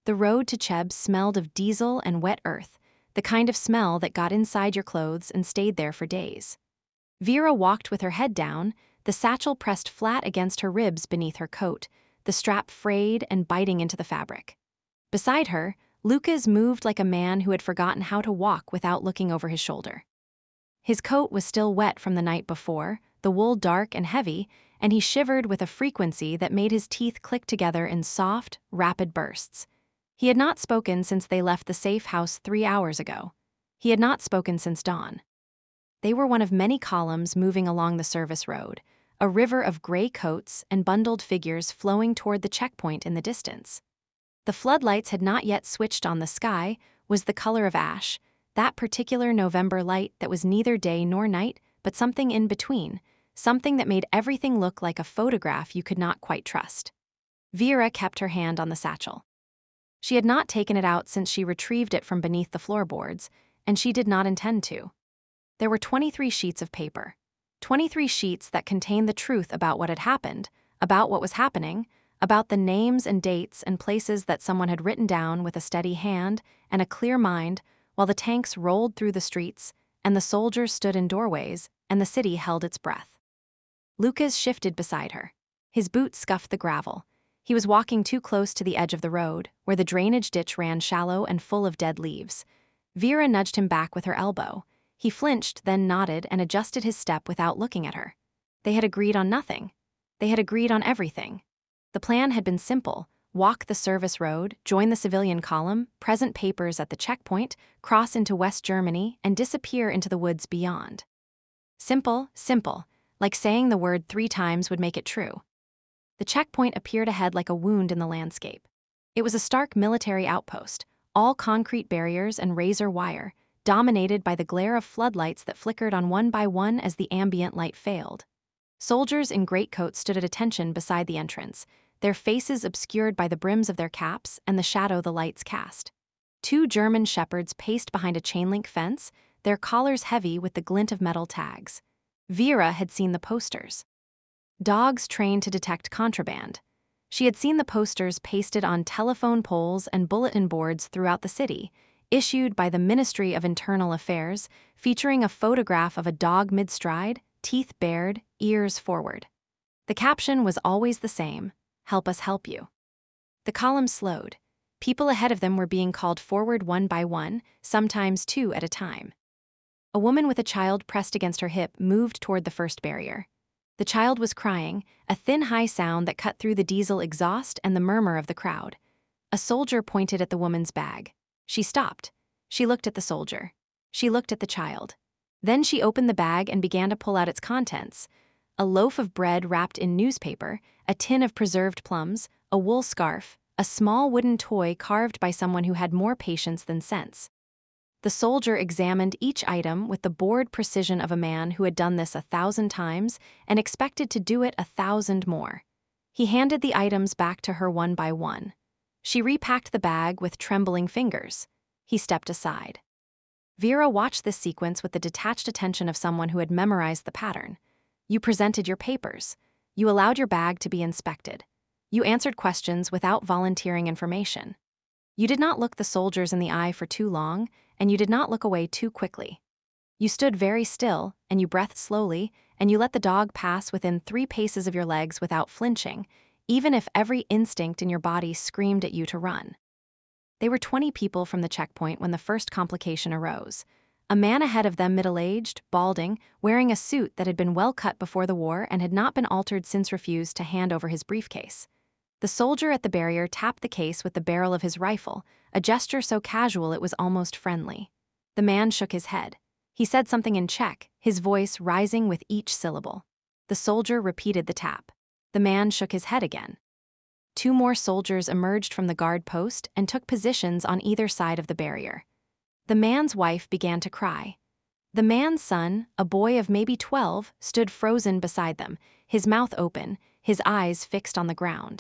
The road to Cheb smelled of diesel and wet earth, the kind of smell that got inside your clothes and stayed there for days. Vera walked with her head down, the satchel pressed flat against her ribs beneath her coat, the strap frayed and biting into the fabric. Beside her, Lucas moved like a man who had forgotten how to walk without looking over his shoulder. His coat was still wet from the night before, the wool dark and heavy, and he shivered with a frequency that made his teeth click together in soft, rapid bursts. He had not spoken since they left the safe house 3 hours ago. He had not spoken since dawn. They were one of many columns moving along the service road, a river of gray coats and bundled figures flowing toward the checkpoint in the distance. The floodlights had not yet switched on. The sky was the color of ash, that particular November light that was neither day nor night, but something in between, something that made everything look like a photograph you could not quite trust. Vera kept her hand on the satchel. She had not taken it out since she retrieved it from beneath the floorboards, and she did not intend to. There were 23 sheets of paper. 23 sheets that contained the truth about what had happened, about what was happening, about the names and dates and places that someone had written down with a steady hand and a clear mind while the tanks rolled through the streets and the soldiers stood in doorways and the city held its breath. Lucas shifted beside her. His boots scuffed the gravel. He was walking too close to the edge of the road, where the drainage ditch ran shallow and full of dead leaves. Vera nudged him back with her elbow. He flinched, then nodded and adjusted his step without looking at her. They had agreed on nothing. They had agreed on everything. The plan had been simple: walk the service road, join the civilian column, present papers at the checkpoint, cross into West Germany, and disappear into the woods beyond. Simple, simple, like saying the word 3 times would make it true. The checkpoint appeared ahead like a wound in the landscape. It was a stark military outpost, all concrete barriers and razor wire, dominated by the glare of floodlights that flickered on one by one as the ambient light failed. Soldiers in greatcoats stood at attention beside the entrance, their faces obscured by the brims of their caps and the shadow the lights cast. 2 German shepherds paced behind a chain-link fence, their collars heavy with the glint of metal tags. Vera had seen the posters. Dogs trained to detect contraband. She had seen the posters pasted on telephone poles and bulletin boards throughout the city, issued by the Ministry of Internal Affairs, featuring a photograph of a dog mid-stride, teeth bared, ears forward. The caption was always the same: "Help us help you." The column slowed. People ahead of them were being called forward one by one, sometimes 2 at a time. A woman with a child pressed against her hip moved toward the first barrier. The child was crying, a thin, high sound that cut through the diesel exhaust and the murmur of the crowd. A soldier pointed at the woman's bag. She stopped. She looked at the soldier. She looked at the child. Then she opened the bag and began to pull out its contents: a loaf of bread wrapped in newspaper, a tin of preserved plums, a wool scarf, a small wooden toy carved by someone who had more patience than sense. The soldier examined each item with the bored precision of a man who had done this 1,000 times and expected to do it 1,000 more. He handed the items back to her one by one. She repacked the bag with trembling fingers. He stepped aside. Vera watched this sequence with the detached attention of someone who had memorized the pattern. You presented your papers. You allowed your bag to be inspected. You answered questions without volunteering information. You did not look the soldiers in the eye for too long, and you did not look away too quickly. You stood very still, and you breathed slowly, and you let the dog pass within 3 paces of your legs without flinching, even if every instinct in your body screamed at you to run. They were 20 people from the checkpoint when the first complication arose. A man ahead of them, middle-aged, balding, wearing a suit that had been well cut before the war and had not been altered since, refused to hand over his briefcase. The soldier at the barrier tapped the case with the barrel of his rifle, a gesture so casual it was almost friendly. The man shook his head. He said something in Czech, his voice rising with each syllable. The soldier repeated the tap. The man shook his head again. 2 more soldiers emerged from the guard post and took positions on either side of the barrier. The man's wife began to cry. The man's son, a boy of maybe 12, stood frozen beside them, his mouth open, his eyes fixed on the ground.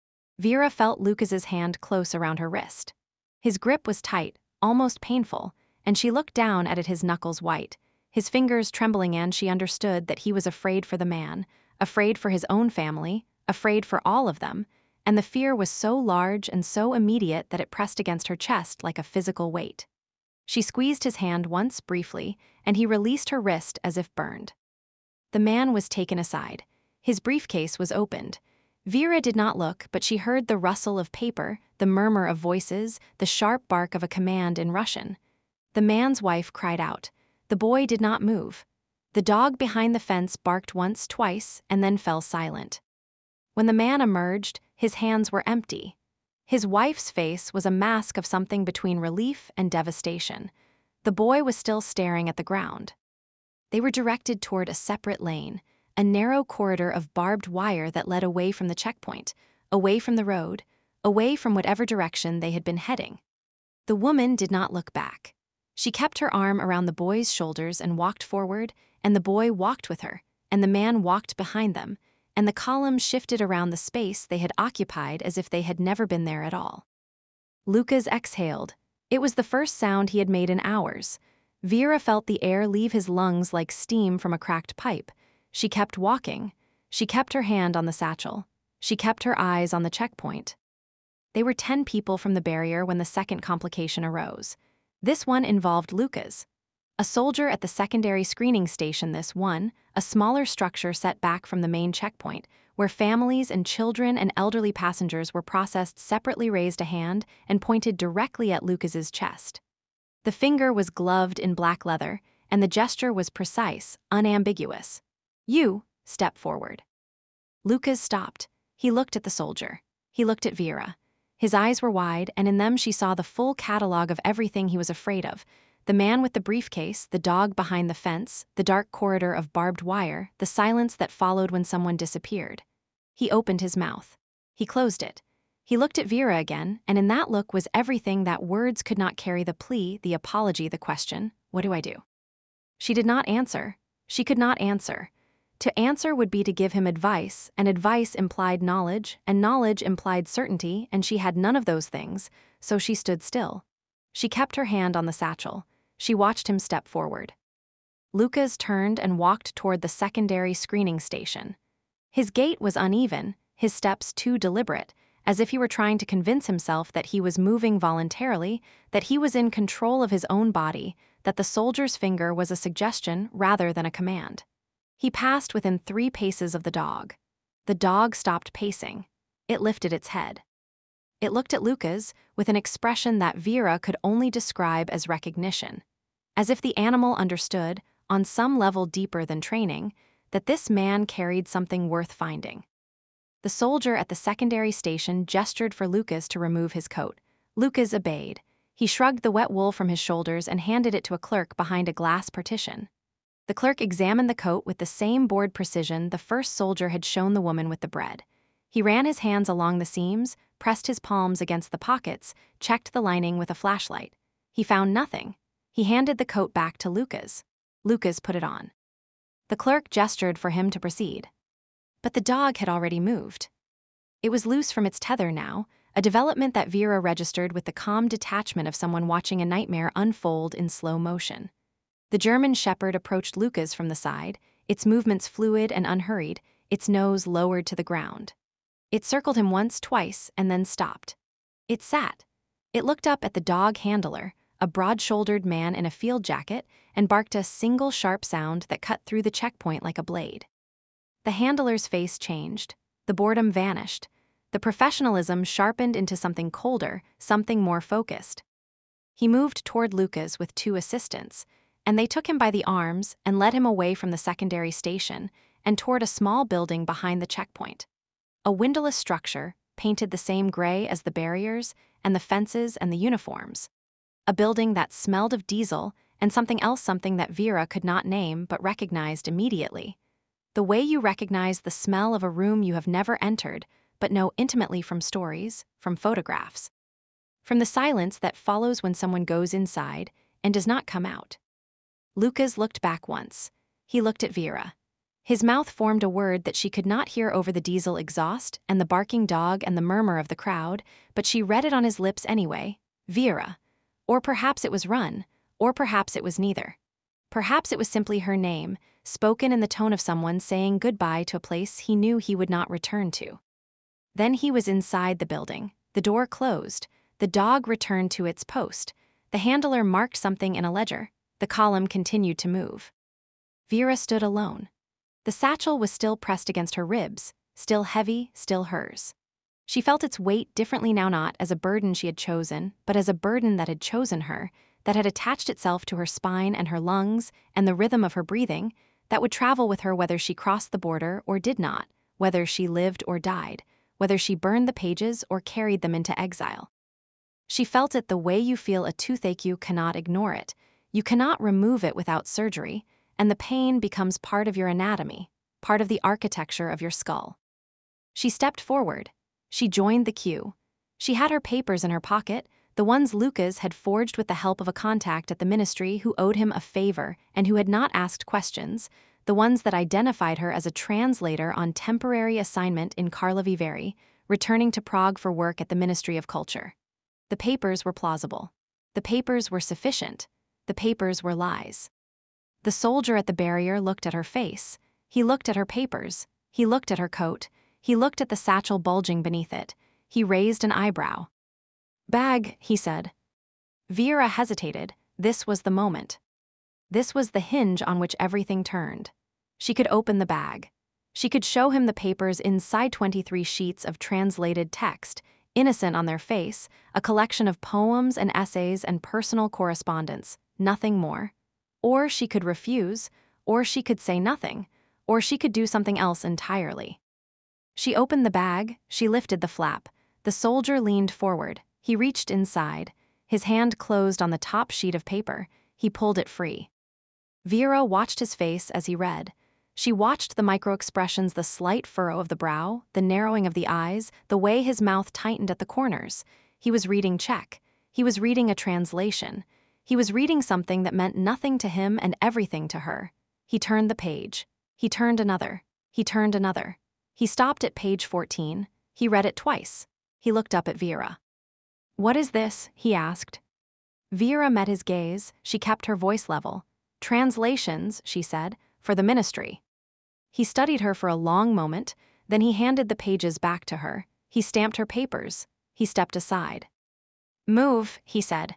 Vera felt Lucas's hand close around her wrist. His grip was tight, almost painful, and she looked down at it, his knuckles white, his fingers trembling, and she understood that he was afraid for the man, afraid for his own family, afraid for all of them, and the fear was so large and so immediate that it pressed against her chest like a physical weight. She squeezed his hand once briefly, and he released her wrist as if burned. The man was taken aside. His briefcase was opened. Vera did not look, but she heard the rustle of paper, the murmur of voices, the sharp bark of a command in Russian. The man's wife cried out. The boy did not move. The dog behind the fence barked once, twice, and then fell silent. When the man emerged, his hands were empty. His wife's face was a mask of something between relief and devastation. The boy was still staring at the ground. They were directed toward a separate lane, a narrow corridor of barbed wire that led away from the checkpoint, away from the road, away from whatever direction they had been heading. The woman did not look back. She kept her arm around the boy's shoulders and walked forward, and the boy walked with her, and the man walked behind them, and the columns shifted around the space they had occupied as if they had never been there at all. Lucas exhaled. It was the first sound he had made in hours. Vera felt the air leave his lungs like steam from a cracked pipe. She kept walking. She kept her hand on the satchel. She kept her eyes on the checkpoint. They were 10 people from the barrier when the second complication arose. This one involved Lucas. A soldier at the secondary screening station, this one, a smaller structure set back from the main checkpoint, where families and children and elderly passengers were processed separately, raised a hand and pointed directly at Lucas's chest. The finger was gloved in black leather, and the gesture was precise, unambiguous. "You, step forward." Lucas stopped. He looked at the soldier. He looked at Vera. His eyes were wide, and in them she saw the full catalog of everything he was afraid of. The man with the briefcase, the dog behind the fence, the dark corridor of barbed wire, the silence that followed when someone disappeared. He opened his mouth. He closed it. He looked at Vera again, and in that look was everything that words could not carry: the plea, the apology, the question, "What do I do?" She did not answer. She could not answer. To answer would be to give him advice, and advice implied knowledge, and knowledge implied certainty, and she had none of those things, so she stood still. She kept her hand on the satchel. She watched him step forward. Lucas turned and walked toward the secondary screening station. His gait was uneven, his steps too deliberate, as if he were trying to convince himself that he was moving voluntarily, that he was in control of his own body, that the soldier's finger was a suggestion rather than a command. He passed within 3 paces of the dog. The dog stopped pacing. It lifted its head. It looked at Lucas with an expression that Vera could only describe as recognition, as if the animal understood, on some level deeper than training, that this man carried something worth finding. The soldier at the secondary station gestured for Lucas to remove his coat. Lucas obeyed. He shrugged the wet wool from his shoulders and handed it to a clerk behind a glass partition. The clerk examined the coat with the same bored precision the first soldier had shown the woman with the bread. He ran his hands along the seams, pressed his palms against the pockets, checked the lining with a flashlight. He found nothing. He handed the coat back to Lucas. Lucas put it on. The clerk gestured for him to proceed. But the dog had already moved. It was loose from its tether now, a development that Vera registered with the calm detachment of someone watching a nightmare unfold in slow motion. The German shepherd approached Lucas from the side, its movements fluid and unhurried, its nose lowered to the ground. It circled him once, twice, and then stopped. It sat. It looked up at the dog handler, a broad-shouldered man in a field jacket, and barked a single sharp sound that cut through the checkpoint like a blade. The handler's face changed. The boredom vanished. The professionalism sharpened into something colder, something more focused. He moved toward Lucas with 2 assistants, and they took him by the arms and led him away from the secondary station and toward a small building behind the checkpoint. A windowless structure, painted the same gray as the barriers and the fences and the uniforms. A building that smelled of diesel and something else, something that Vera could not name but recognized immediately. The way you recognize the smell of a room you have never entered but know intimately from stories, from photographs. From the silence that follows when someone goes inside and does not come out. Lucas looked back once. He looked at Vera. His mouth formed a word that she could not hear over the diesel exhaust and the barking dog and the murmur of the crowd, but she read it on his lips anyway. Vera. Or perhaps it was run, or perhaps it was neither. Perhaps it was simply her name, spoken in the tone of someone saying goodbye to a place he knew he would not return to. Then he was inside the building. The door closed. The dog returned to its post. The handler marked something in a ledger. The column continued to move. Vera stood alone. The satchel was still pressed against her ribs, still heavy, still hers. She felt its weight differently now, not as a burden she had chosen, but as a burden that had chosen her, that had attached itself to her spine and her lungs and the rhythm of her breathing, that would travel with her whether she crossed the border or did not, whether she lived or died, whether she burned the pages or carried them into exile. She felt it the way you feel a toothache. You cannot ignore it. You cannot remove it without surgery, and the pain becomes part of your anatomy, part of the architecture of your skull. She stepped forward. She joined the queue. She had her papers in her pocket, the ones Lucas had forged with the help of a contact at the ministry who owed him a favor and who had not asked questions, the ones that identified her as a translator on temporary assignment in Karlovy Vary, returning to Prague for work at the Ministry of Culture. The papers were plausible. The papers were sufficient. The papers were lies. The soldier at the barrier looked at her face. He looked at her papers. He looked at her coat. He looked at the satchel bulging beneath it. He raised an eyebrow. "Bag," he said. Vera hesitated. This was the moment. This was the hinge on which everything turned. She could open the bag. She could show him the papers inside 23 sheets of translated text, innocent on their face, a collection of poems and essays and personal correspondence, nothing more. Or she could refuse, or she could say nothing, or she could do something else entirely. She opened the bag, she lifted the flap. The soldier leaned forward. He reached inside. His hand closed on the top sheet of paper. He pulled it free. Vera watched his face as he read. She watched the micro-expressions, the slight furrow of the brow, the narrowing of the eyes, the way his mouth tightened at the corners. He was reading Czech. He was reading a translation. He was reading something that meant nothing to him and everything to her. He turned the page. He turned another. He turned another. He stopped at page 14. He read it twice. He looked up at Vera. "What is this?" he asked. Vera met his gaze. She kept her voice level. "Translations," she said, "for the ministry." He studied her for a long moment, then he handed the pages back to her. He stamped her papers. He stepped aside. "Move," he said.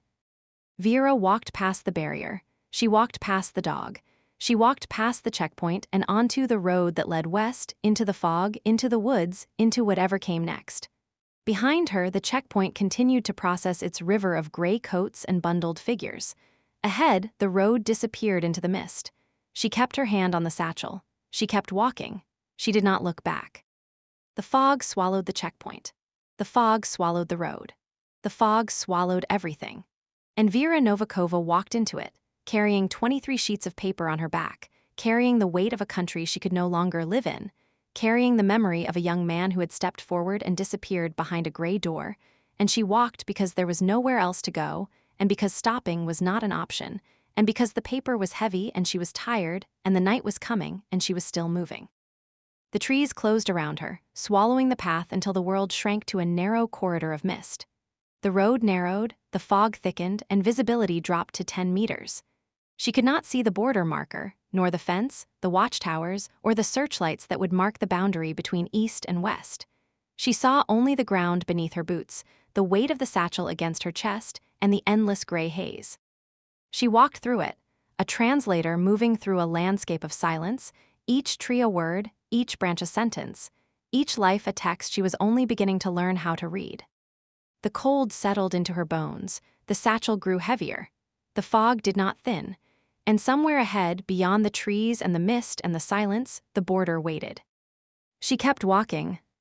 Vera walked past the barrier. She walked past the dog. She walked past the checkpoint and onto the road that led west, into the fog, into the woods, into whatever came next. Behind her, the checkpoint continued to process its river of gray coats and bundled figures. Ahead, the road disappeared into the mist. She kept her hand on the satchel. She kept walking. She did not look back. The fog swallowed the checkpoint. The fog swallowed the road. The fog swallowed everything. And Vera Novikova walked into it, carrying 23 sheets of paper on her back, carrying the weight of a country she could no longer live in, carrying the memory of a young man who had stepped forward and disappeared behind a gray door, and she walked because there was nowhere else to go, and because stopping was not an option, and because the paper was heavy and she was tired, and the night was coming and she was still moving. The trees closed around her, swallowing the path until the world shrank to a narrow corridor of mist. The road narrowed, the fog thickened, and visibility dropped to 10 meters. She could not see the border marker, nor the fence, the watchtowers, or the searchlights that would mark the boundary between east and west. She saw only the ground beneath her boots, the weight of the satchel against her chest, and the endless gray haze. She walked through it, a translator moving through a landscape of silence, each tree a word, each branch a sentence, each life a text she was only beginning to learn how to read. The cold settled into her bones, the satchel grew heavier. The fog did not thin, and somewhere ahead, beyond the trees and the mist and the silence, the border waited. She kept walking,